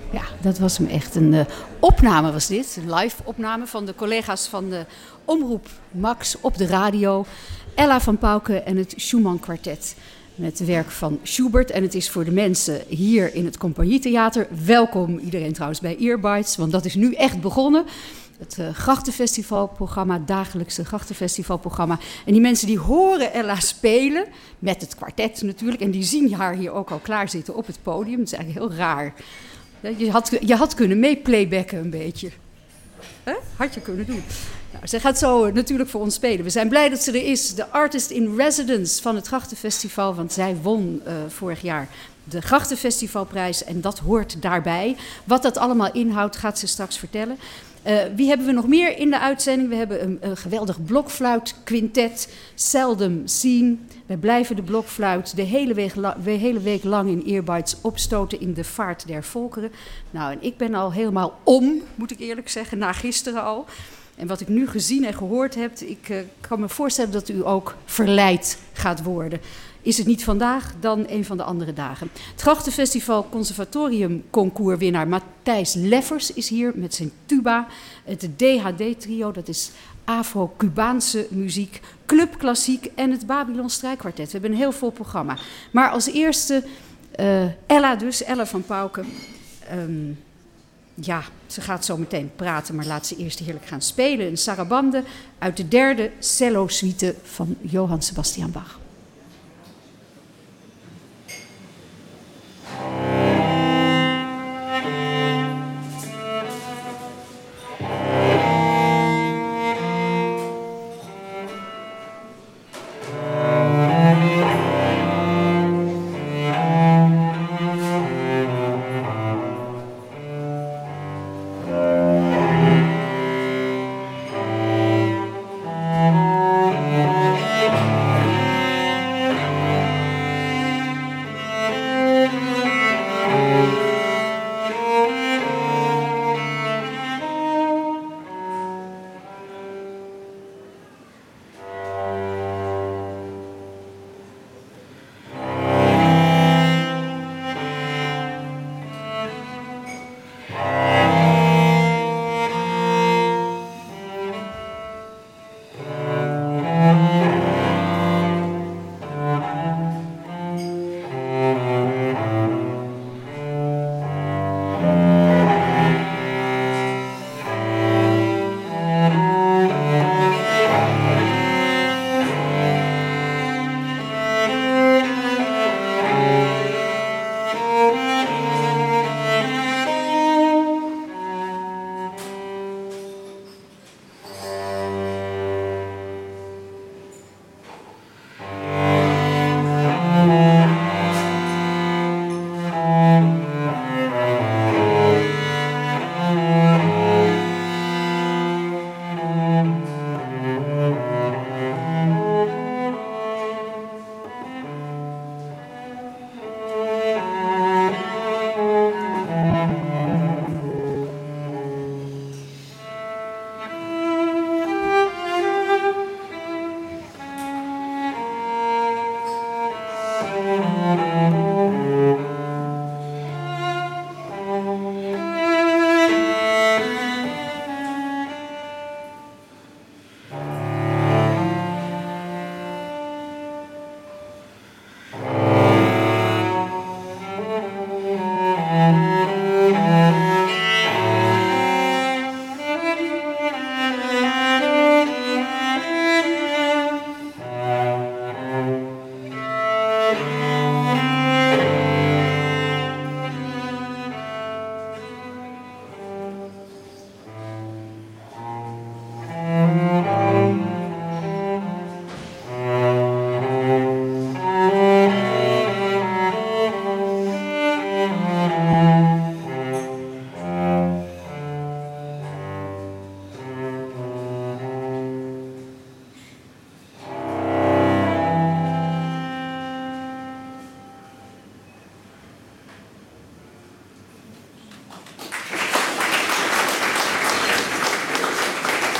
Ja, dat was hem echt. Een opname was dit. Een live opname van de collega's van de Omroep Max op de radio. Ella van Pauwke en het Schumann Kwartet. Met werk van Schubert. En het is voor de mensen hier in het Compagnietheater. Welkom iedereen trouwens bij Earbites, want dat is nu echt begonnen. Het Grachtenfestivalprogramma, dagelijkse Grachtenfestivalprogramma. En die mensen die horen Ella spelen, met het kwartet natuurlijk. En die zien haar hier ook al klaar zitten op het podium. Dat is eigenlijk heel raar. Je had kunnen meeplaybacken een beetje. Had je kunnen doen. Nou, zij gaat zo natuurlijk voor ons spelen. We zijn blij dat ze er is. De artist in residence van het Grachtenfestival. Want zij won vorig jaar de Grachtenfestivalprijs. En dat hoort daarbij. Wat dat allemaal inhoudt, gaat ze straks vertellen. Wie hebben we nog meer in de uitzending? We hebben een geweldig blokfluitquintet. Seldom seen. Wij blijven de blokfluit de hele week lang in Earbites opstoten in de vaart der volkeren. Nou, en ik ben al helemaal om, moet ik eerlijk zeggen, na gisteren al. En wat ik nu gezien en gehoord heb, ik kan me voorstellen dat u ook verleid gaat worden. Is het niet vandaag, dan een van de andere dagen. Het Grachtenfestival Conservatorium Concours-winnaar Matthijs Leffers is hier met zijn tuba. Het DHD-trio, dat is Afro-Cubaanse muziek, Club Klassiek en het Babylon Strijkkwartet. We hebben een heel vol programma. Maar als eerste Ella van Pauwke. Ja, ze gaat zo meteen praten, maar laat ze eerst heerlijk gaan spelen. Een sarabande uit de derde cello-suite van Johann Sebastian Bach.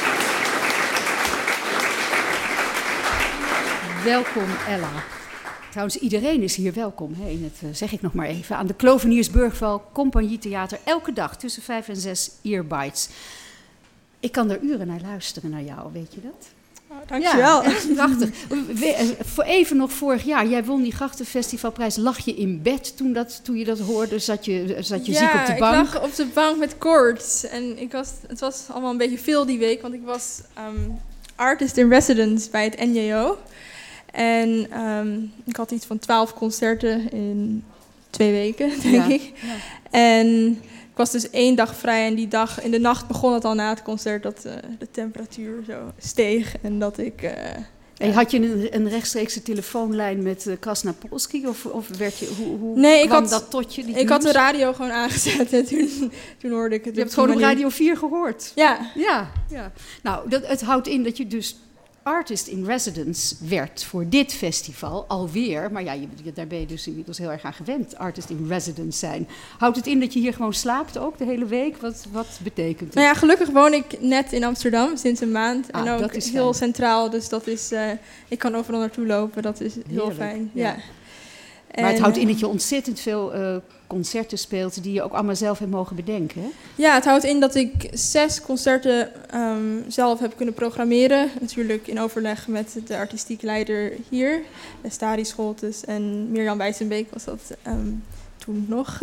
Welkom Ella. Trouwens, iedereen is hier welkom. Hè, in het, zeg ik nog maar even. Aan de Kloveniersburgval Compagnietheater. Elke dag tussen 5 en 6 Earbites. Ik kan er uren naar luisteren naar jou, weet je dat? Oh, dankjewel. Ja, echt prachtig. Voor even nog vorig jaar, jij won die Grachtenfestivalprijs. Lag je in bed toen je dat hoorde? Zat je ziek op de bank? Ja, ik lag op de bank met koorts. En het was allemaal een beetje veel die week, want ik was artist in residence bij het NJO. En ik had iets van 12 concerten in 2 weken, denk ik. Ja. En ik was dus 1 dag vrij en die dag, in de nacht begon het al na het concert dat de temperatuur zo steeg en dat ik... En had je een rechtstreekse telefoonlijn met Krasna-Polski of werd je, hoe kwam dat tot je? Ik had de radio gewoon aangezet en toen hoorde ik het. Je hebt gewoon op Radio 4 gehoord? Ja. Nou, het houdt in dat je dus artist in residence werd voor dit festival alweer. Maar ja, daar ben je dus inmiddels heel erg aan gewend, artist in residence zijn. Houdt het in dat je hier gewoon slaapt ook de hele week? Wat betekent het? Nou ja, gelukkig woon ik net in Amsterdam sinds een maand. En ook heel centraal, dus dat is... ik kan overal naartoe lopen, dat is heel fijn. Ja. Maar het houdt in dat je ontzettend veel concerten speelt die je ook allemaal zelf hebt mogen bedenken, hè? Ja, het houdt in dat ik 6 concerten zelf heb kunnen programmeren. Natuurlijk in overleg met de artistiek leider hier, Stadi Scholtes en Mirjam Wijzenbeek was dat toen nog.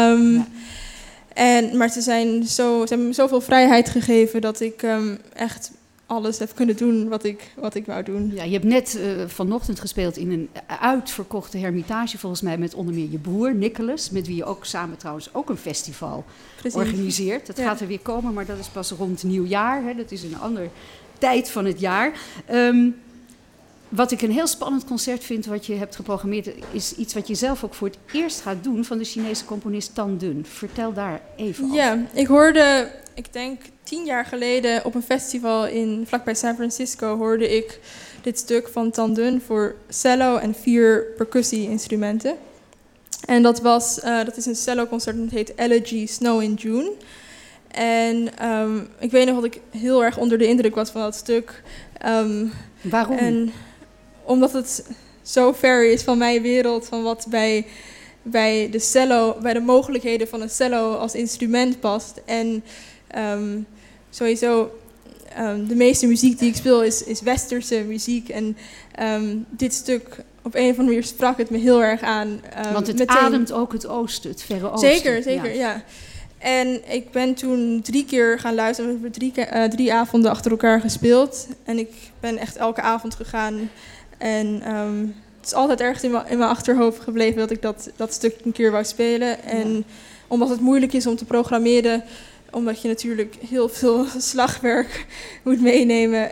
Maar ze hebben me zoveel vrijheid gegeven dat ik echt alles heb kunnen doen wat ik wou doen. Ja, je hebt net vanochtend gespeeld in een uitverkochte Hermitage, volgens mij met onder meer je broer Nicholas, met wie je ook samen trouwens ook een festival organiseert. Dat gaat er weer komen, maar dat is pas rond nieuwjaar. Hè. Dat is een andere tijd van het jaar. Wat ik een heel spannend concert vind wat je hebt geprogrammeerd, is iets wat je zelf ook voor het eerst gaat doen van de Chinese componist Tan Dun. Vertel daar even over. Ja, ik hoorde, ik denk 10 jaar geleden op een festival vlakbij San Francisco hoorde ik dit stuk van Tan Dun voor cello en 4 percussie-instrumenten. En dat is een cello-concert en het heet Elegy Snow in June. En ik weet nog dat ik heel erg onder de indruk was van dat stuk. Waarom? Omdat het zo ver is van mijn wereld, van wat bij de cello, bij de mogelijkheden van een cello als instrument past. En sowieso, de meeste muziek die ik speel is westerse muziek. En dit stuk, op een of andere manier sprak het me heel erg aan. Want het ademt ook het oosten, het verre oosten. Zeker, ja. En ik ben toen 3 keer gaan luisteren. We hebben 3 avonden achter elkaar gespeeld. En ik ben echt elke avond gegaan. En het is altijd ergens in mijn achterhoofd gebleven dat ik dat stuk een keer wou spelen. En omdat het moeilijk is om te programmeren, omdat je natuurlijk heel veel slagwerk moet meenemen,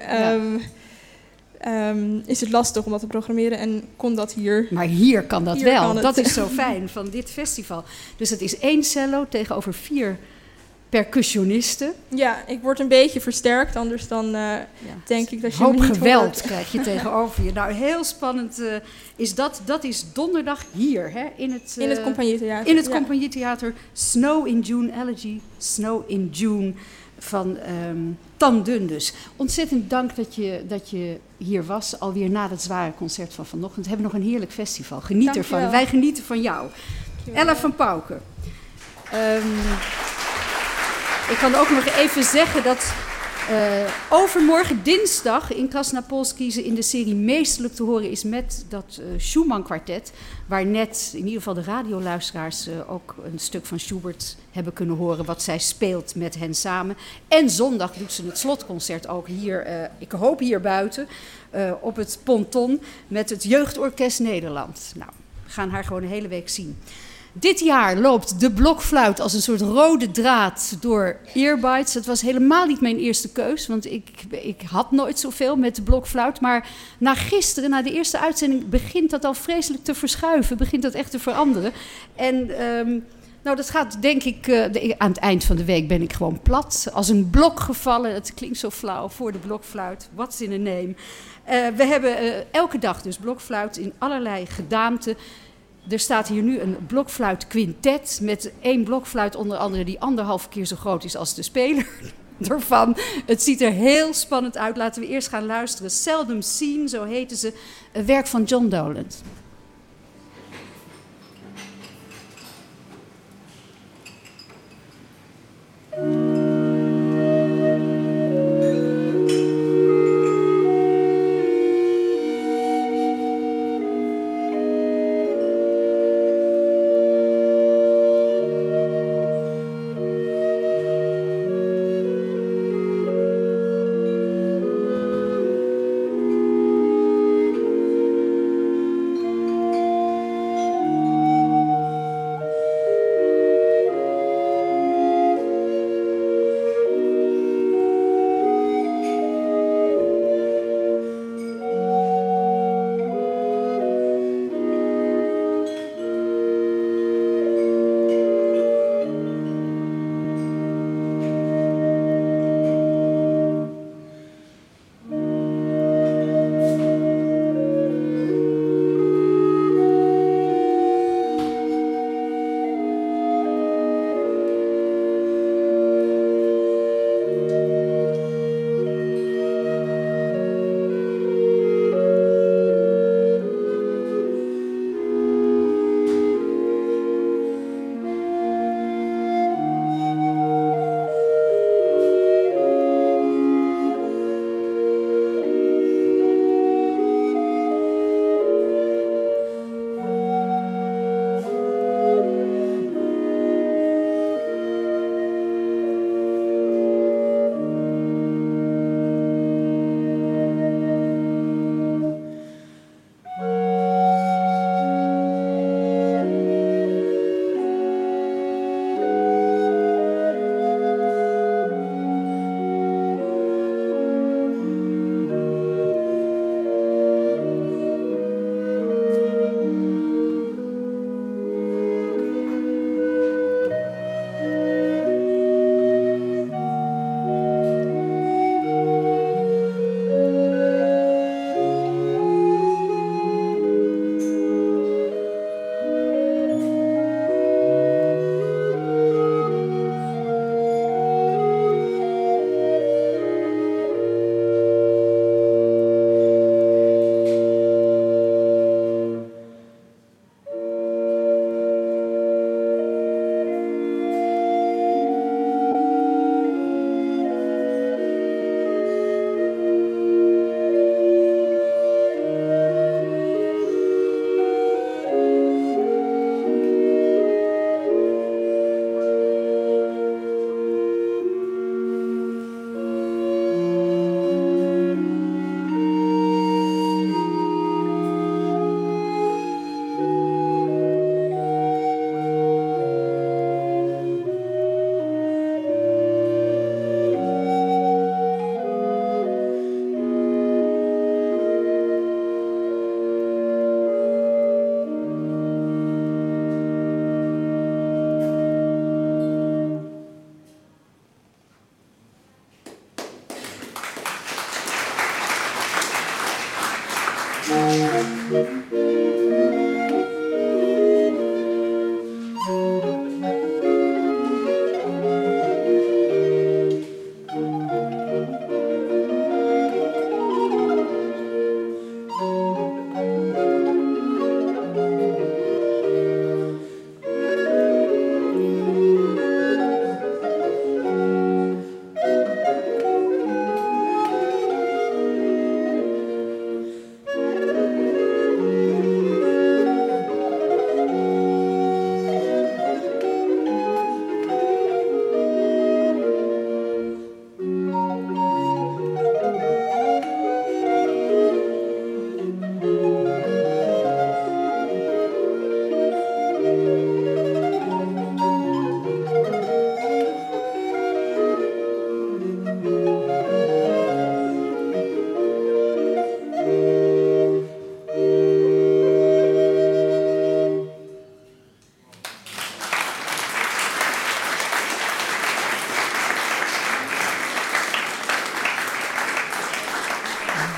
is het lastig om dat te programmeren en kon dat hier. Maar hier kan dat wel. Dat is zo fijn van dit festival. Dus het is 1 cello tegenover 4 percussionisten. Ja, ik word een beetje versterkt, anders dan denk ik dat je hoop me niet geweld hoort. Krijg je tegenover je. Nou, heel spannend is dat. Dat is donderdag hier, hè? In het Compagnietheater. In het Compagnietheater. Snow in June, Elegy Snow in June van Tan Dun dus. Ontzettend dank dat je hier was, alweer na het zware concert van vanochtend. We hebben nog een heerlijk festival. Geniet ervan. Wij genieten van jou. Ella van Pauwke. Ik kan ook nog even zeggen dat overmorgen dinsdag in Krasna-Polski ze in de serie Meesterlijk te horen is met dat Schumann-kwartet, waar net in ieder geval de radioluisteraars ook een stuk van Schubert hebben kunnen horen wat zij speelt met hen samen. En zondag doet ze het slotconcert ook hier, ik hoop hier buiten, op het ponton met het Jeugdorkest Nederland. Nou, we gaan haar gewoon de hele week zien. Dit jaar loopt de blokfluit als een soort rode draad door Earbites. Het was helemaal niet mijn eerste keus, want ik had nooit zoveel met de blokfluit. Maar na gisteren, na de eerste uitzending, begint dat al vreselijk te verschuiven. Begint dat echt te veranderen. En dat gaat, denk ik, aan het eind van de week ben ik gewoon plat. Als een blok gevallen, het klinkt zo flauw, voor de blokfluit. What's in a name? We hebben elke dag dus blokfluit in allerlei gedaanten. Er staat hier nu een blokfluitquintet met 1 blokfluit onder andere die 1,5 keer zo groot is als de speler ervan. Het ziet er heel spannend uit. Laten we eerst gaan luisteren. Seldom Seen, zo heten ze, een werk van John Dowland.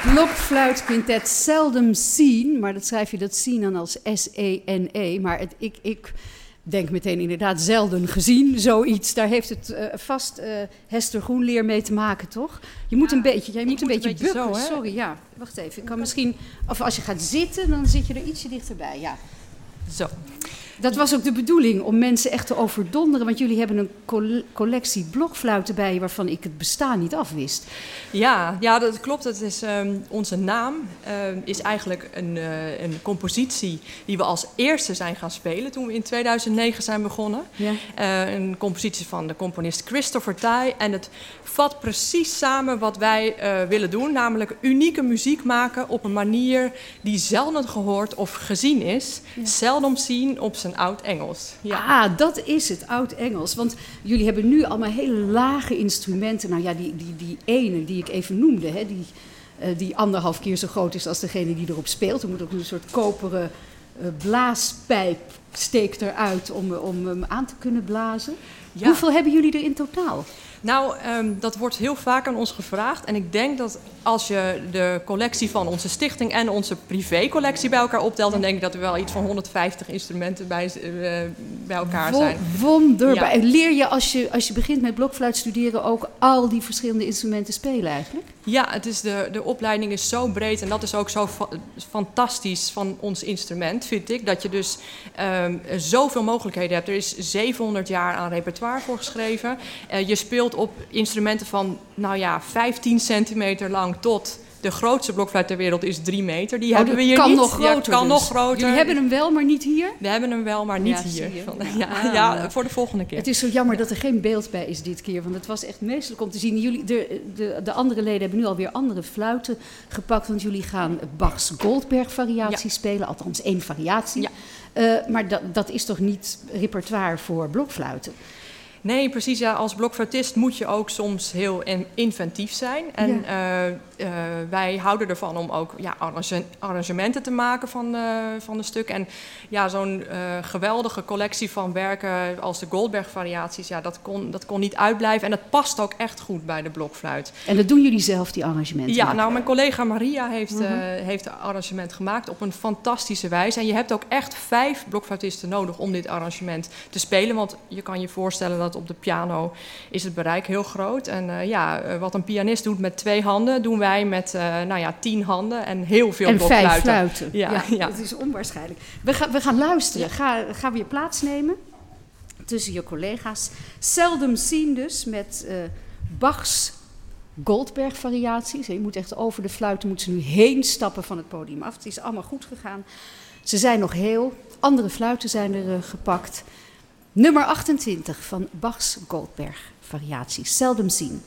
Blokfluitquintet Seldom Seen, maar dat schrijf je dat zien dan als S-E-N-E. Maar ik denk meteen inderdaad zelden gezien, zoiets. Daar heeft het vast Hester Groenleer mee te maken, toch? Je moet een beetje, jij moet een beetje bukken. Zo, sorry, ja. Wacht even. Ik kan misschien, of als je gaat zitten, dan zit je er ietsje dichterbij. Ja. Zo. Dat was ook de bedoeling, om mensen echt te overdonderen. Want jullie hebben een collectie blokfluiten bij je waarvan ik het bestaan niet afwist. Ja, dat klopt. Dat is, onze naam is eigenlijk een compositie die we als eerste zijn gaan spelen toen we in 2009 zijn begonnen. Ja. Een compositie van de componist Christopher Tye. En het vat precies samen wat wij willen doen. Namelijk unieke muziek maken op een manier die zelden gehoord of gezien is. Ja. Seldom seen op zijn oud-Engels. Ja. Ah, dat is het, oud-Engels. Want jullie hebben nu allemaal hele lage instrumenten. Nou ja, die ene die ik even noemde, hè, die 1,5 keer zo groot is als degene die erop speelt. Er moet ook een soort koperen blaaspijp steekt eruit om hem aan te kunnen blazen. Ja. Hoeveel hebben jullie er in totaal? Nou, dat wordt heel vaak aan ons gevraagd. En ik denk dat als je de collectie van onze stichting en onze privécollectie bij elkaar optelt, dan denk ik dat er wel iets van 150 instrumenten bij elkaar zijn. Wonderbaar. Ja. Leer je als je begint met blokfluit studeren ook al die verschillende instrumenten spelen eigenlijk? Ja, het is de opleiding is zo breed en dat is ook zo fantastisch van ons instrument, vind ik. Dat je dus zoveel mogelijkheden hebt. Er is 700 jaar aan repertoire voor geschreven. Je speelt op instrumenten van 15 centimeter lang tot de grootste blokfluit ter wereld is 3 meter. Die hebben we hier kan niet. Nog groter, kan dus. nog groter. Jullie hebben hem wel, maar niet hier? We hebben hem wel, maar niet hier. Ja, voor de volgende keer. Het is zo jammer dat er geen beeld bij is dit keer, want het was echt meestelijk om te zien. Jullie, de andere leden hebben nu alweer andere fluiten gepakt, want jullie gaan Bachs Goldberg-variatie spelen, althans 1 variatie. Ja. Maar dat is toch niet repertoire voor blokfluiten? Nee, precies. Ja, als blokfluitist moet je ook soms heel inventief zijn. En wij houden ervan om ook arrangementen te maken van de stukken. En ja, zo'n geweldige collectie van werken als de Goldberg-variaties, dat kon niet uitblijven. En dat past ook echt goed bij de blokfluit. En dat doen jullie zelf, die arrangementen? Ja, nou, mijn collega Maria heeft het arrangement gemaakt op een fantastische wijze. En je hebt ook echt 5 blokfluitisten nodig om dit arrangement te spelen. Want je kan je voorstellen dat op de piano is het bereik heel groot. En wat een pianist doet met 2 handen, doen wij met 10 handen en heel veel blokfluiten. En 5 fluiten. Ja, dat is onwaarschijnlijk. We gaan luisteren. Ga weer plaatsnemen tussen je collega's. Seldom Seen dus met Bachs Goldberg-variaties. Je moet echt over de fluiten moet ze nu heen stappen van het podium af. Het is allemaal goed gegaan. Ze zijn nog heel. Andere fluiten zijn er gepakt. Nummer 28 van Bachs Goldberg-variatie, Seldom Seen.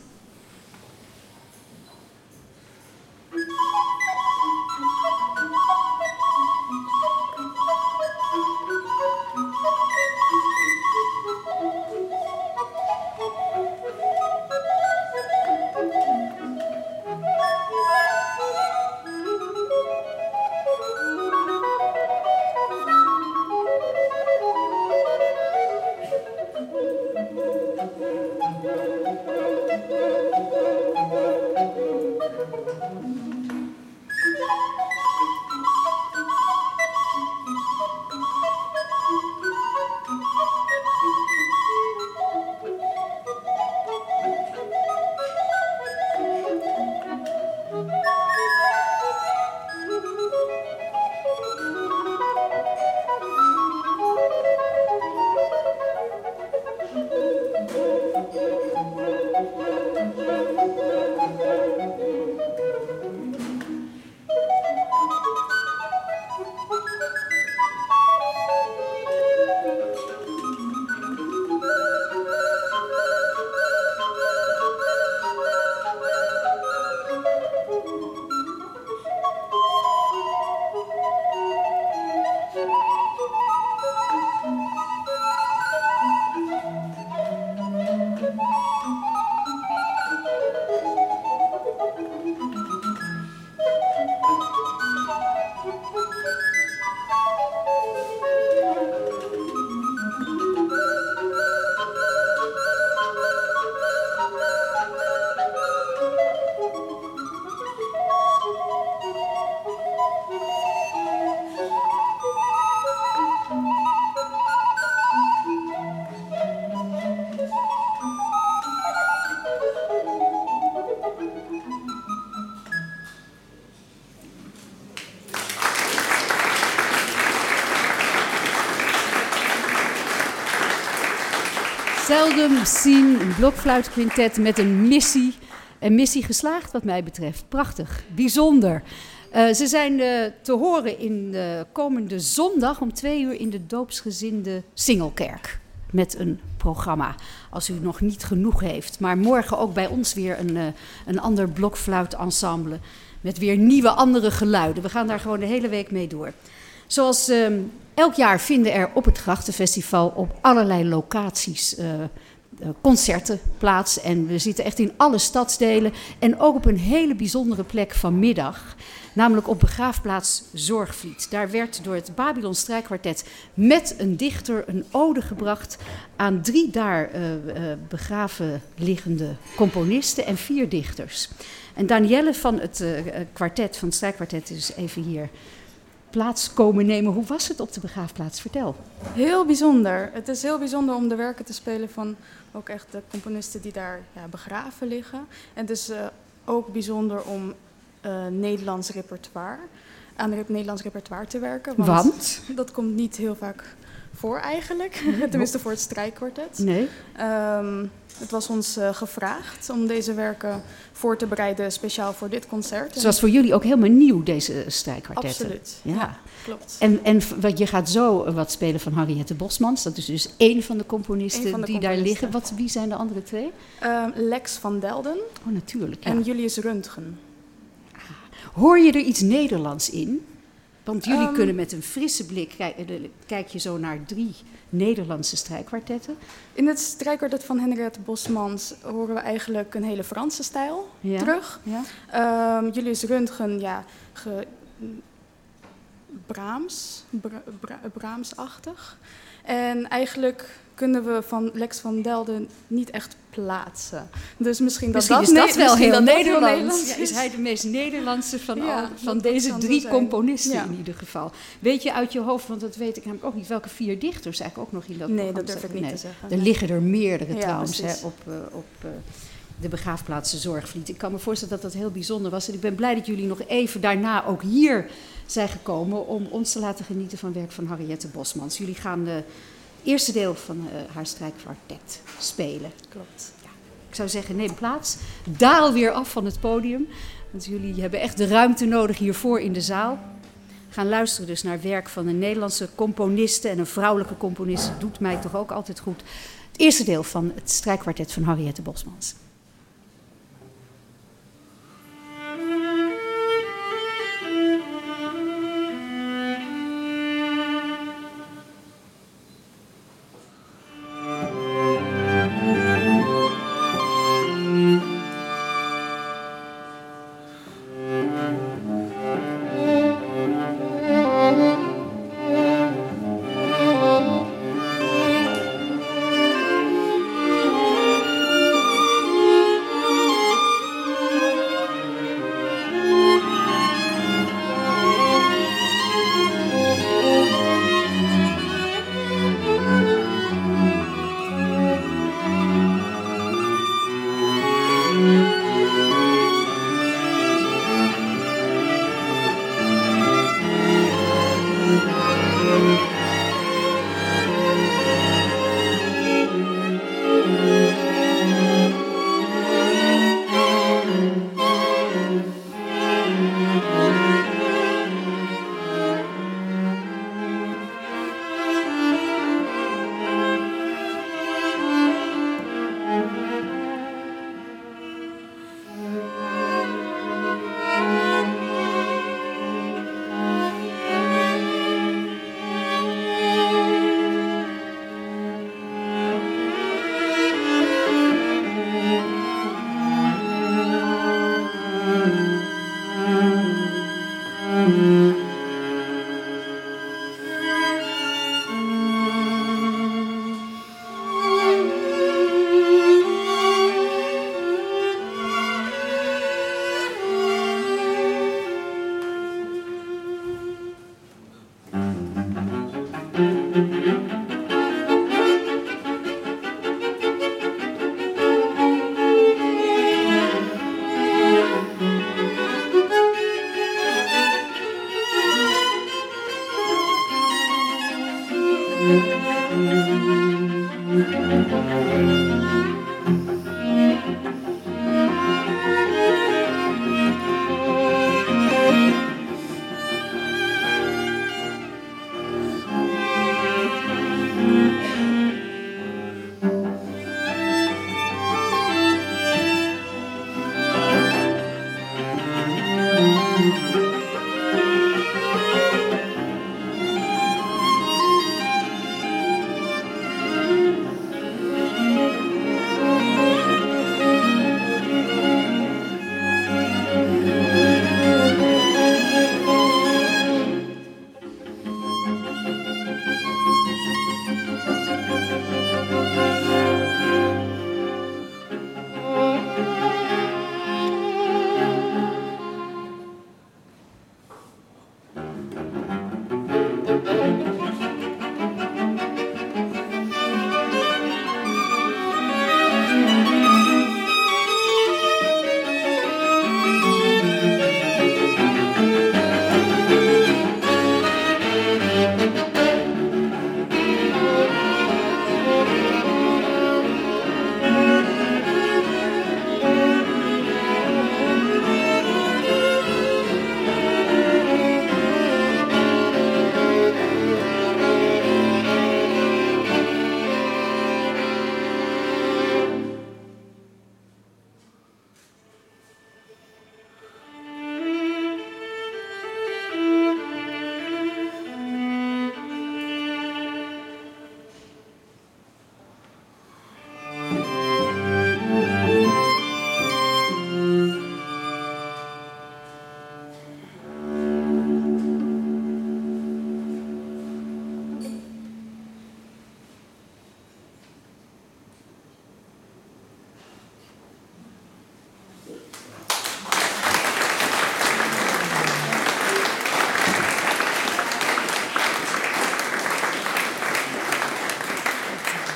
Seldom seen, een blokfluitquintet met een missie. Een missie geslaagd wat mij betreft. Prachtig, bijzonder. Ze zijn te horen in komende zondag om 2:00 in de doopsgezinde Singelkerk. Met een programma, als u nog niet genoeg heeft. Maar morgen ook bij ons weer een ander blokfluitensemble. Met weer nieuwe, andere geluiden. We gaan daar gewoon de hele week mee door. Zoals elk jaar vinden er op het Grachtenfestival op allerlei locaties concerten plaats. En we zitten echt in alle stadsdelen. En ook op een hele bijzondere plek vanmiddag. Namelijk op begraafplaats Zorgvliet. Daar werd door het Babylon Strijkkwartet met een dichter een ode gebracht aan 3 daar begraven liggende componisten en 4 dichters. En Danielle van het kwartet, van het strijkkwartet, is even hier plaats komen nemen. Hoe was het op de begraafplaats? Vertel. Heel bijzonder. Het is heel bijzonder om de werken te spelen van ook echt de componisten die daar begraven liggen. En het is ook bijzonder om Nederlands repertoire, aan het Nederlands repertoire te werken. Want dat komt niet heel vaak voor eigenlijk. Tenminste voor het strijkkwartet. Nee. Het was ons gevraagd om deze werken voor te bereiden speciaal voor dit concert. Het was voor jullie ook helemaal nieuw, deze strijkkwartetten. Absoluut, ja, klopt. En je gaat zo wat spelen van Henriette Bosmans. Dat is dus één van de componisten die daar liggen. Wie zijn de andere 2? Lex van Delden. Oh, natuurlijk. Ja. En Julius Röntgen. Hoor je er iets Nederlands in? Want jullie kunnen met een frisse blik, kijk je zo naar 3 Nederlandse strijkkwartetten. In het strijkkwartet van Henriette Bosmans horen we eigenlijk een hele Franse stijl terug. Ja. Julius Röntgen, Brahms-achtig. En eigenlijk kunnen we van Lex van Delden niet echt plaatsen. Dus misschien is dat wel heel Nederlands. Ja, is hij de meest Nederlandse van deze 3 componisten in ieder geval. Weet je uit je hoofd, want dat weet ik namelijk ook niet, welke 4 dichters eigenlijk ook nog in dat programma dat durf ik niet te zeggen. Er liggen er meerdere trouwens op de begraafplaats Zorgvliet. Ik kan me voorstellen dat dat heel bijzonder was. En ik ben blij dat jullie nog even daarna ook hier zijn gekomen om ons te laten genieten van werk van Henriette Bosmans. Jullie gaan het eerste deel van haar strijkkwartet spelen. Klopt. Ja, ik zou zeggen, neem plaats. Daal weer af van het podium. Want jullie hebben echt de ruimte nodig hiervoor in de zaal. Gaan luisteren dus naar werk van een Nederlandse componiste en een vrouwelijke componiste. Doet mij toch ook altijd goed. Het eerste deel van het strijkkwartet van Henriette Bosmans.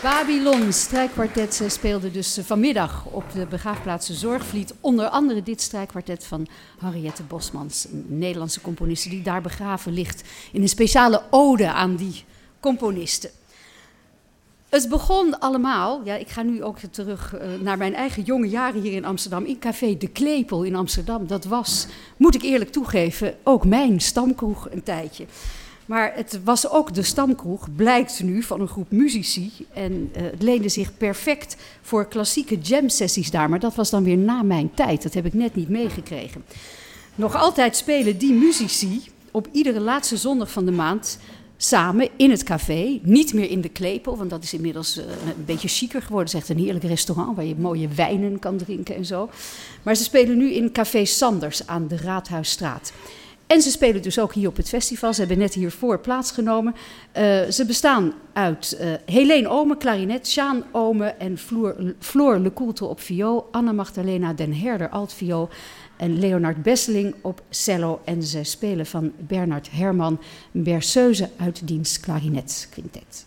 Babylon strijkkwartet speelde dus vanmiddag op de begraafplaats Zorgvliet. Onder andere dit strijkkwartet van Henriette Bosmans, een Nederlandse componiste die daar begraven ligt. In een speciale ode aan die componisten. Het begon allemaal, ja, ik ga nu ook terug naar mijn eigen jonge jaren hier in Amsterdam, in Café De Klepel in Amsterdam. Dat was, moet ik eerlijk toegeven, ook mijn stamkroeg een tijdje. Maar het was ook de stamkroeg, blijkt nu, van een groep muzici. En het leende zich perfect voor klassieke jam-sessies daar. Maar dat was dan weer na mijn tijd, dat heb ik net niet meegekregen. Nog altijd spelen die muzici op iedere laatste zondag van de maand samen in het café. Niet meer in de Klepel, want dat is inmiddels een beetje chiquer geworden. Het is echt een heerlijk restaurant waar je mooie wijnen kan drinken en zo. Maar ze spelen nu in Café Sanders aan de Raadhuisstraat. En ze spelen dus ook hier op het festival. Ze hebben net hiervoor plaatsgenomen. Ze bestaan uit Helene Omen, klarinet, Sjaan Omen en Floor Lecoultre op viool, Anna Magdalena den Herder altviool en Leonard Besseling op cello. En ze spelen van Bernard Herrmann, een berceuse uit diens klarinetquintet.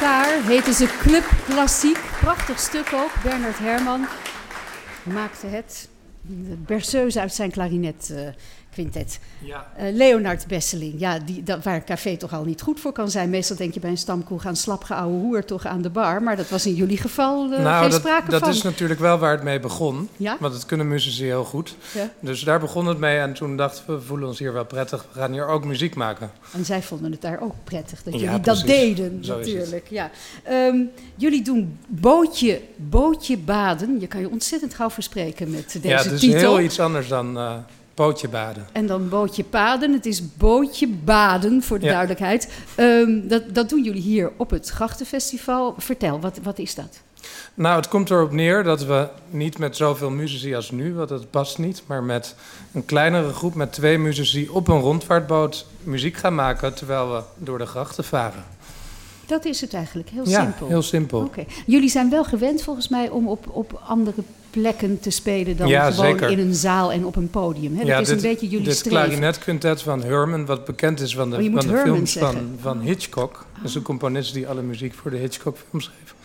elkaar heten ze Club Klassiek. Prachtig stuk ook. Bernard Herrmann maakte het. De berceuse uit zijn klarinet-quintet. Ja. Leonard Besseling, ja, waar een café toch al niet goed voor kan zijn. Meestal denk je bij een stamkroeg aan slapgeouwe hoer toch aan de bar. Maar dat was in jullie geval geen sprake van. Dat is natuurlijk wel waar het mee begon. Ja? Want dat kunnen muzici heel goed. Ja. Dus daar begon het mee. En toen dachten we voelen ons hier wel prettig. We gaan hier ook muziek maken. En zij vonden het daar ook prettig dat Ja, jullie precies. dat deden, Zo is het. natuurlijk. Ja. Jullie doen bootje baden. Je kan je ontzettend gauw verspreken met deze Ja, het is titel. heel iets anders dan pootje baden. En dan bootje paden. Het is bootje baden, voor de duidelijkheid. Dat doen jullie hier op het Grachtenfestival. Vertel, wat is dat? Nou, het komt erop neer dat we niet met zoveel muzici als nu, want dat past niet, maar met een kleinere groep met 2 muzici op een rondvaartboot muziek gaan maken terwijl we door de grachten varen. Dat is het eigenlijk, heel Ja, simpel. heel simpel. Oké. Jullie zijn wel gewend volgens mij om op andere plekken te spelen dan Ja, gewoon zeker. in een zaal en op een podium. Hè? Dat is een beetje jullie dit streven. klarinetquintet van Herman, wat bekend is van de, je moet van de Herman films zeggen. van Hitchcock. Dat is een componist die alle muziek voor de Hitchcock-films schreef.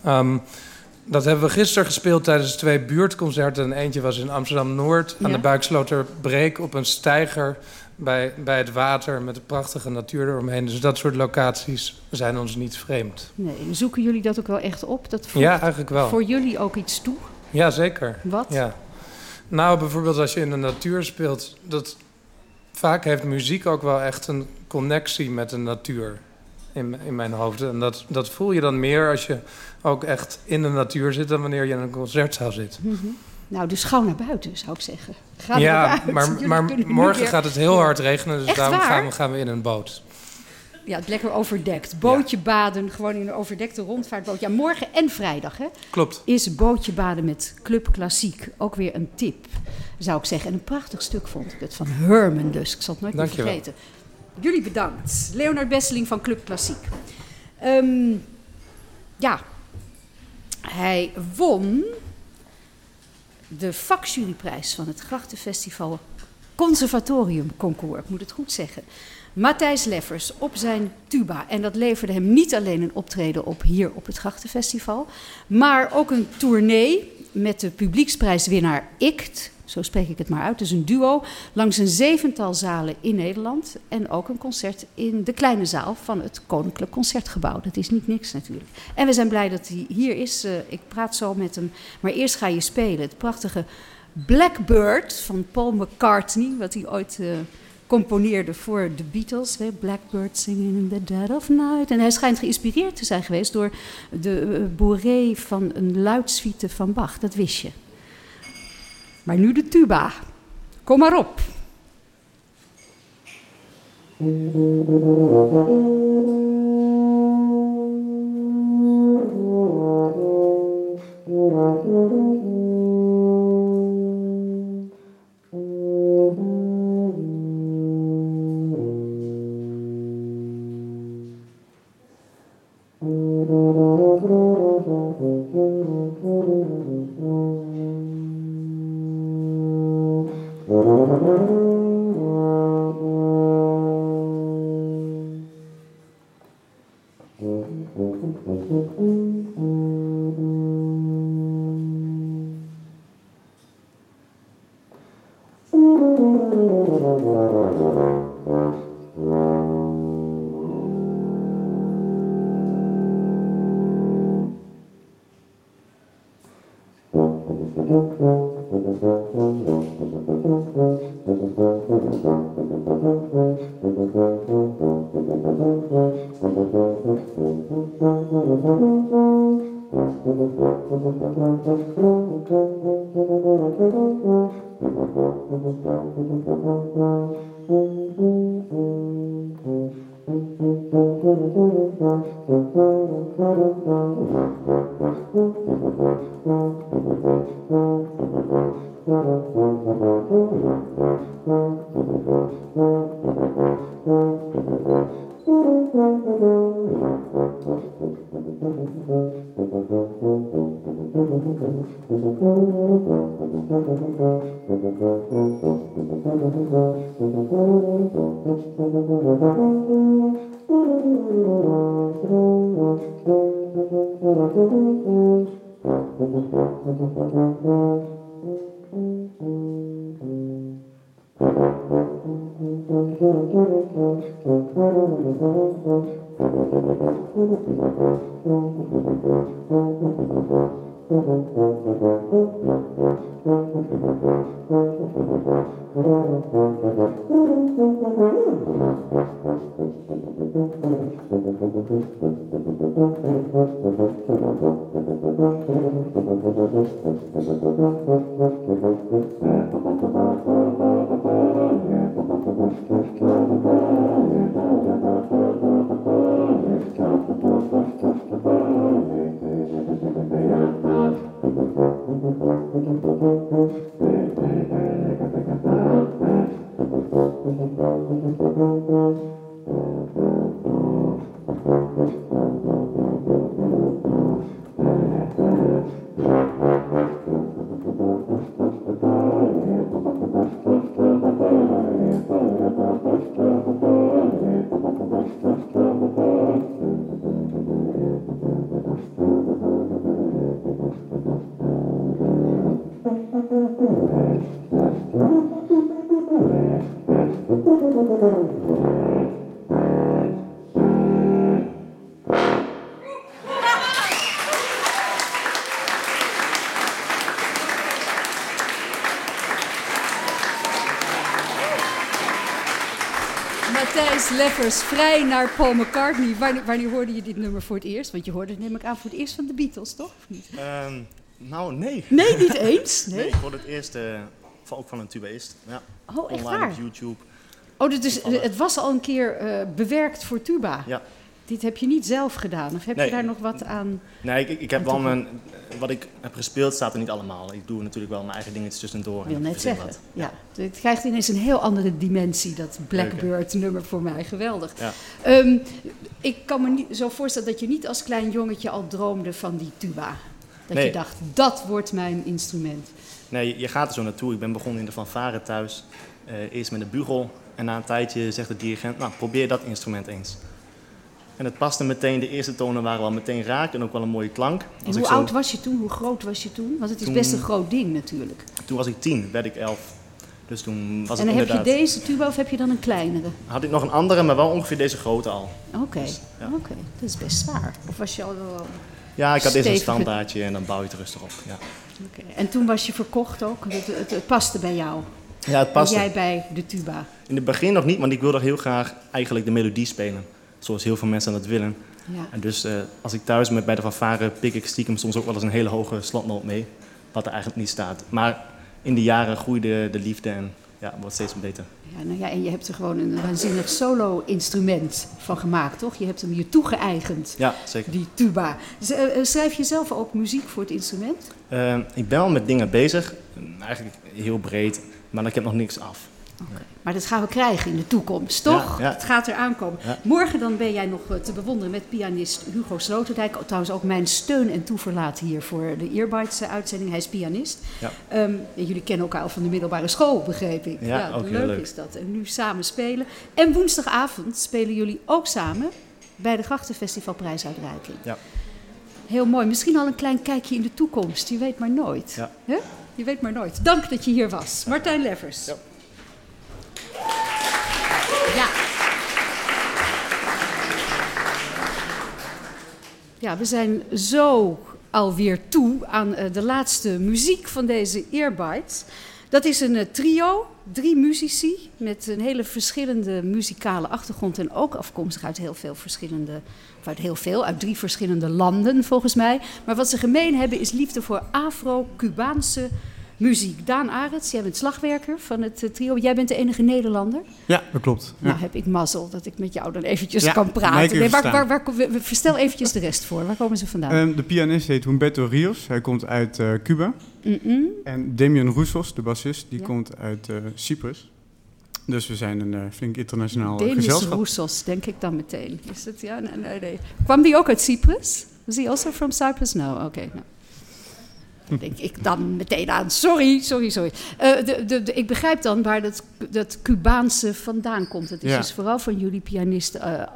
Dat hebben we gisteren gespeeld tijdens 2 buurtconcerten. En eentje was in Amsterdam-Noord aan de Buiksloterbreek op een steiger bij het water met een prachtige natuur eromheen. Dus dat soort locaties zijn ons niet vreemd. Nee, zoeken jullie dat ook wel echt op? Dat voegt Ja, eigenlijk wel. voor jullie ook iets toe? Ja, zeker. Wat? Ja. Nou, bijvoorbeeld als je in de natuur speelt, vaak heeft muziek ook wel echt een connectie met de natuur in mijn hoofd. En dat voel je dan meer als je ook echt in de natuur zit dan wanneer je in een concertzaal zit. Mm-hmm. Nou, dus gauw naar buiten, zou ik zeggen. Ga Ja, naar buiten. maar Jullie kunnen morgen nu gaat het heel hard regenen, dus Echt daarom waar? gaan we in een boot. Ja, het lekker overdekt. Bootje baden, gewoon in een overdekte rondvaartboot. Ja, morgen en vrijdag, hè? Klopt. Is bootje baden met Club Klassiek. Ook weer een tip, zou ik zeggen. En een prachtig stuk vond ik het, van Herman dus. Ik zal het nooit meer Dankjewel. vergeten. Jullie bedankt. Leonard Besseling van Club Klassiek. Ja, hij won de vakjuryprijs van het Grachtenfestival Conservatorium Concours. Ik moet het goed zeggen. Matthijs Leffers op zijn tuba. En dat leverde hem niet alleen een optreden op hier op het Grachtenfestival, maar ook een tournee met de publieksprijswinnaar ICT, zo spreek ik het maar uit, dus een duo, langs een 7-tal zalen in Nederland. En ook een concert in de kleine zaal van het Koninklijk Concertgebouw. Dat is niet niks natuurlijk. En we zijn blij dat hij hier is. Ik praat zo met hem. Maar eerst ga je spelen. Het prachtige Blackbird van Paul McCartney, wat hij ooit componeerde voor de Beatles. Blackbird singing in the dead of night. En hij schijnt geïnspireerd te zijn geweest door de bourrée van een luidsuite van Bach. Dat wist je. Maar nu de tuba. Kom maar op. Matthijs Leffers, vrij naar Paul McCartney. Wanneer hoorde je dit nummer voor het eerst? Want je hoorde het, neem ik aan, voor het eerst van de Beatles, toch? Of niet? Nou, nee. Nee, niet eens? Nee, ik hoorde het eerst ook van een tubaist. Ja. Oh, echt online waar? op YouTube. Oh, dus het was al een keer bewerkt voor tuba? Ja. Dit heb je niet zelf gedaan? Of heb je daar nog wat aan? Nee, ik heb wel wat ik heb gespeeld staat er niet allemaal. Ik doe natuurlijk wel mijn eigen dingetjes tussendoor. Ik wil net zeggen, ja. Het krijgt ineens een heel andere dimensie, dat Blackbird-nummer voor mij. Geweldig. Ja. Ik kan me niet zo voorstellen dat je niet als klein jongetje al droomde van die tuba. Dat je dacht, dat wordt mijn instrument. Nee, je gaat er zo naartoe. Ik ben begonnen in de fanfare thuis. Eerst met een bugel. En na een tijdje zegt de dirigent, nou, probeer dat instrument eens. En het paste meteen, de eerste tonen waren wel meteen raak en ook wel een mooie klank. En hoe oud was je toen? Hoe groot was je toen? Want het is best een groot ding natuurlijk. Toen was ik 10, werd ik 11. Dus toen was en dan het heb inderdaad... je deze tuba of heb je dan een kleinere? Had ik nog een andere, maar wel ongeveer deze grootte al. Oké, dus, ja. Dat is best zwaar. Of was je al wel... Ja, ik had eerst een standaardje en dan bouw je het rustig op. Ja. Okay. En toen was je verkocht ook? Het paste bij jou? Ja, het paste. En jij bij de tuba? In het begin nog niet, want ik wilde heel graag eigenlijk de melodie spelen. Zoals heel veel mensen dat willen. Ja. En dus als ik thuis ben bij de fanfare, pik ik stiekem soms ook wel eens een hele hoge slotnoot mee. Wat er eigenlijk niet staat. Maar in de jaren groeide de liefde en wordt steeds beter. Ja, nou ja, en je hebt er gewoon een waanzinnig solo-instrument van gemaakt, toch? Je hebt hem je toegeëigend, ja, zeker. Die tuba. Schrijf je zelf ook muziek voor het instrument? Ik ben wel met dingen bezig. Eigenlijk heel breed, maar ik heb nog niks af. Okay. Maar dat gaan we krijgen in de toekomst, toch? Ja. Het gaat eraan komen. Ja. Morgen dan ben jij nog te bewonderen met pianist Hugo Sloterdijk. Trouwens ook mijn steun en toeverlaat hier voor de Earbites-uitzending. Hij is pianist. Ja. Jullie kennen elkaar al van de middelbare school, begreep ik. Ja, ook heel leuk is dat. En nu samen spelen. En woensdagavond spelen jullie ook samen bij de Grachtenfestival prijsuitreiking. Ja. Heel mooi. Misschien al een klein kijkje in de toekomst. Je weet maar nooit. Ja. Huh? Je weet maar nooit. Dank dat je hier was. Martijn Leffers. Ja. Ja, we zijn zo alweer toe aan de laatste muziek van deze Earbites. Dat is een trio, 3 muzici met een hele verschillende muzikale achtergrond en ook afkomstig uit uit 3 verschillende landen volgens mij. Maar wat ze gemeen hebben is liefde voor Afro-Cubaanse muziek. Daan Arends, jij bent slagwerker van het trio. Jij bent de enige Nederlander? Ja, dat klopt. Ja. Nou heb ik mazzel dat ik met jou dan eventjes kan praten. Nee, verstel eventjes de rest voor. Waar komen ze vandaan? De pianist heet Humberto Rios. Hij komt uit Cuba. En Damian Roussos, de bassist, die komt uit Cyprus. Dus we zijn een flink internationaal gezelschap. Demis Roussos, denk ik dan meteen. Is het, ja? Nee. Kwam die ook uit Cyprus? Was he also from Cyprus? No, oké. No. Denk ik dan meteen aan. Sorry. Ik begrijp dan waar dat Cubaanse vandaan komt. Het is dus vooral van jullie pianisten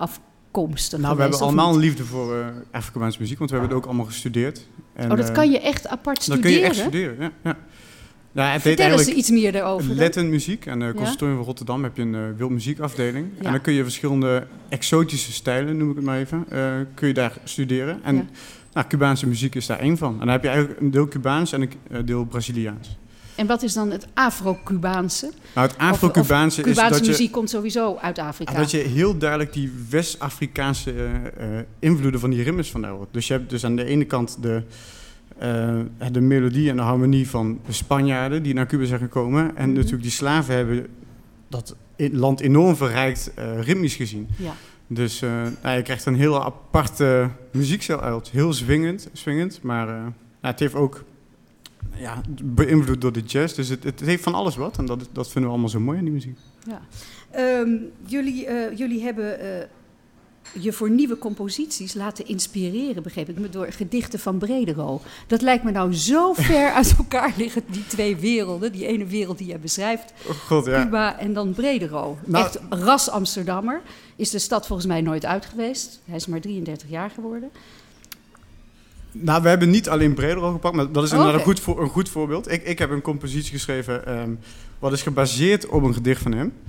afkomstig Nou, we hebben allemaal een liefde voor Afro-Cubaanse muziek, want we hebben het ook allemaal gestudeerd. En, dat kan je echt apart studeren? Dat kun je echt studeren, ja. Ja, het Vertel eens iets meer daarover. Latin muziek. En de Conservatorium van Rotterdam heb je een wildmuziekafdeling. Ja. En dan kun je verschillende exotische stijlen, noem ik het maar even, kun je daar studeren. En Cubaanse muziek is daar één van. En dan heb je eigenlijk een deel Cubaans en een deel Braziliaans. En wat is dan het Afro-Cubaanse? Nou, het Afro-Cubaanse is Cubaanse muziek komt sowieso uit Afrika. Dat je heel duidelijk die West-Afrikaanse invloeden van die ritmes vandaan hoort. Dus je hebt dus aan de ene kant de melodie en de harmonie van de Spanjaarden die naar Cuba zijn gekomen. En natuurlijk die slaven hebben dat land enorm verrijkt ritmisch gezien. Ja. Dus je krijgt een heel aparte muziekstijl uit. Heel swingend, maar het heeft ook beïnvloed door de jazz. Dus het heeft van alles wat en dat vinden we allemaal zo mooi aan die muziek. Ja. Jullie hebben je voor nieuwe composities laten inspireren, begreep ik me, door gedichten van Bredero. Dat lijkt me nou zo ver uit elkaar liggen, die twee werelden. Die ene wereld die jij beschrijft, Cuba en dan Bredero. Nou, echt ras Amsterdammer. Is de stad volgens mij nooit uit geweest. Hij is maar 33 jaar geworden. Nou, we hebben niet alleen Bredero gepakt, maar dat is inderdaad een goed voorbeeld. Ik heb een compositie geschreven wat is gebaseerd op een gedicht van hem.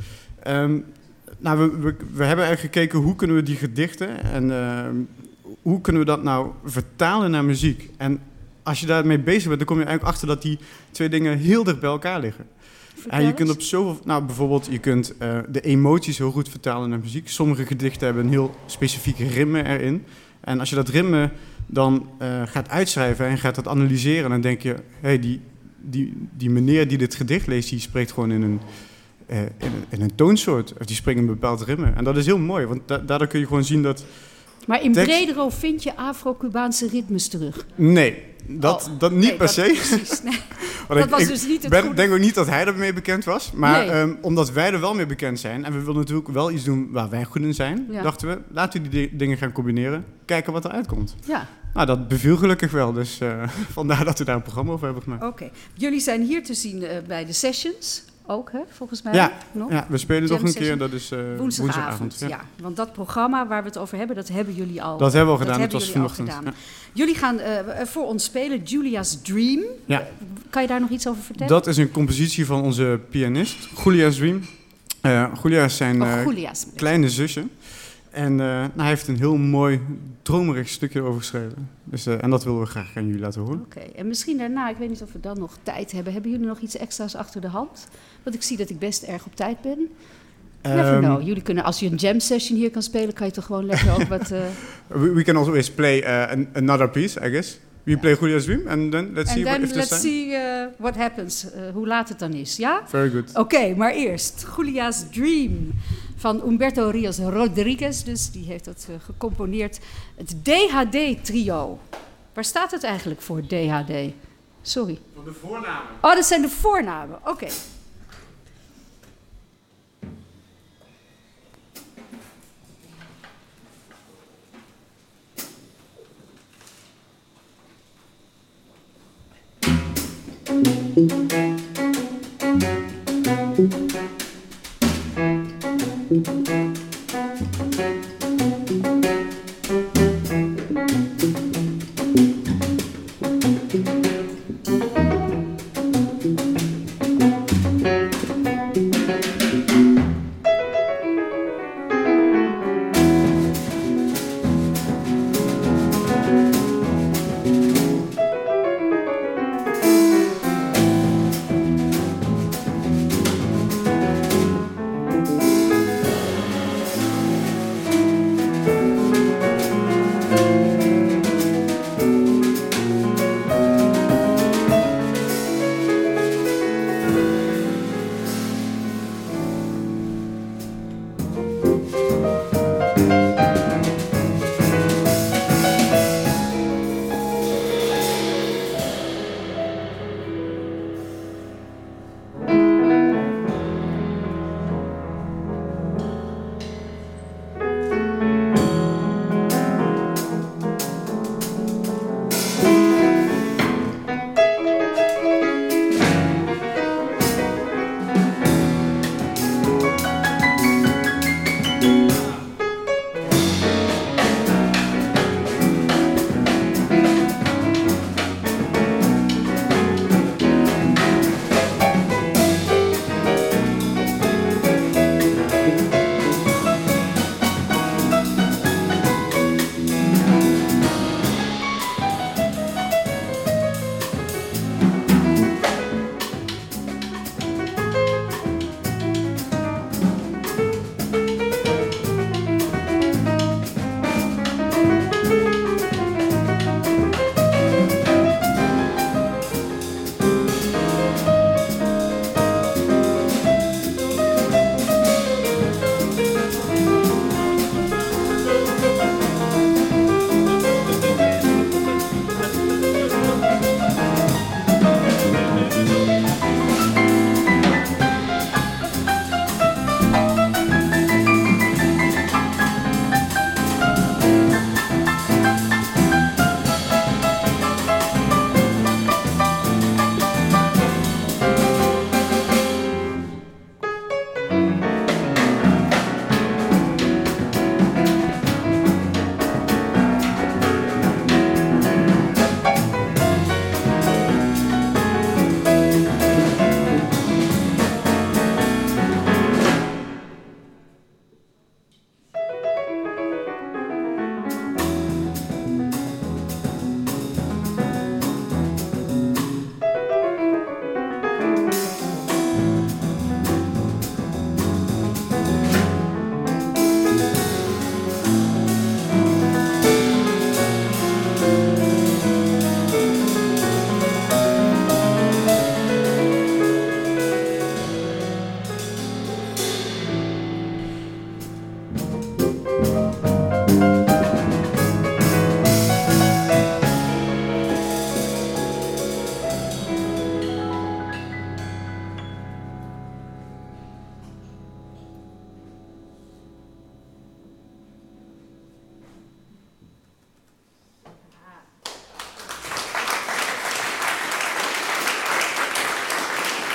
We hebben eigenlijk gekeken hoe kunnen we die gedichten en hoe kunnen we dat nou vertalen naar muziek. En als je daarmee bezig bent, dan kom je eigenlijk achter dat die twee dingen heel dicht bij elkaar liggen. En je kunt op zoveel, bijvoorbeeld, je kunt de emoties heel goed vertalen naar muziek. Sommige gedichten hebben een heel specifieke ritme erin. En als je dat ritme dan gaat uitschrijven en gaat dat analyseren, dan denk je, die meneer die dit gedicht leest, die spreekt gewoon in een toonsoort. Of die springt een bepaald ritme. En dat is heel mooi, want daardoor kun je gewoon zien dat... Maar in Bredero vind je Afro-Cubaanse ritmes terug? Nee, dat niet per se. Precies, nee. Dat was dus niet het goede. Ik denk ook niet dat hij ermee bekend was. Maar omdat wij er wel mee bekend zijn... en we willen natuurlijk wel iets doen waar wij goed in zijn... dachten we, laten we die dingen gaan combineren. Kijken wat eruit komt. Ja. Nou, dat beviel gelukkig wel. Dus vandaar dat we daar een programma over hebben gemaakt. Oké. Jullie zijn hier te zien bij de Sessions... Ook, hè, volgens mij. Ja, we spelen nog een keer, dat is woensdagavond. Ja, want dat programma waar we het over hebben, dat hebben jullie al. Dat hebben we al gedaan, het was vanochtend. Ja. Jullie gaan voor ons spelen Julia's Dream. Ja. Kan je daar nog iets over vertellen? Dat is een compositie van onze pianist, Julia's Dream. Julia is zijn kleine zusje. En hij heeft een heel mooi, dromerig stukje over geschreven. Dus, en dat willen we graag aan jullie laten horen. Oké, en misschien daarna, ik weet niet of we dan nog tijd hebben. Hebben jullie nog iets extra's achter de hand? Want ik zie dat ik best erg op tijd ben. Never know. Jullie kunnen, als je een jam session hier kan spelen, kan je toch gewoon lekker ook wat... We can always play another piece, I guess. We play Julia's Dream and then let's see what happens. Hoe laat het dan is, ja? Very good. Oké, maar eerst Julia's Dream van Humberto Rios Rodriguez. Dus die heeft dat gecomponeerd. Het DHD-trio. Waar staat het eigenlijk voor, DHD? Sorry. Voor de voornamen. Oh, dat zijn de voornamen. Oké.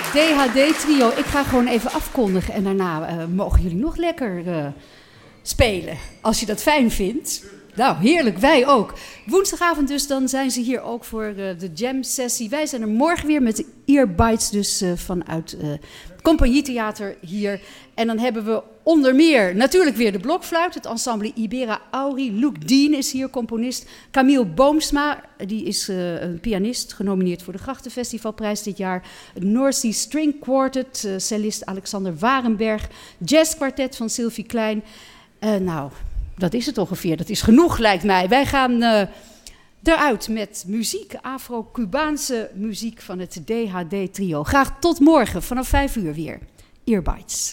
DHD-trio. Ik ga gewoon even afkondigen en daarna mogen jullie nog lekker spelen. Als je dat fijn vindt. Nou, heerlijk, wij ook. Woensdagavond dus, dan zijn ze hier ook voor de jam-sessie. Wij zijn er morgen weer met de Earbites, dus vanuit het Compagnietheater hier. En dan hebben we onder meer natuurlijk weer de blokfluit, het ensemble Ibera Auri. Luc Dien is hier, componist. Camille Boomsma, die is een pianist, genomineerd voor de Grachtenfestivalprijs dit jaar. Het North Sea String Quartet, cellist Alexander Warenberg. Jazzkwartet van Sylvie Klein. Nou, dat is het ongeveer. Dat is genoeg, lijkt mij. Wij gaan eruit met muziek, Afro-Cubaanse muziek van het DHD-trio. Graag tot morgen, vanaf 5 uur weer. Earbites.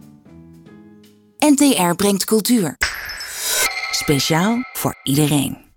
NTR brengt cultuur. Speciaal voor iedereen.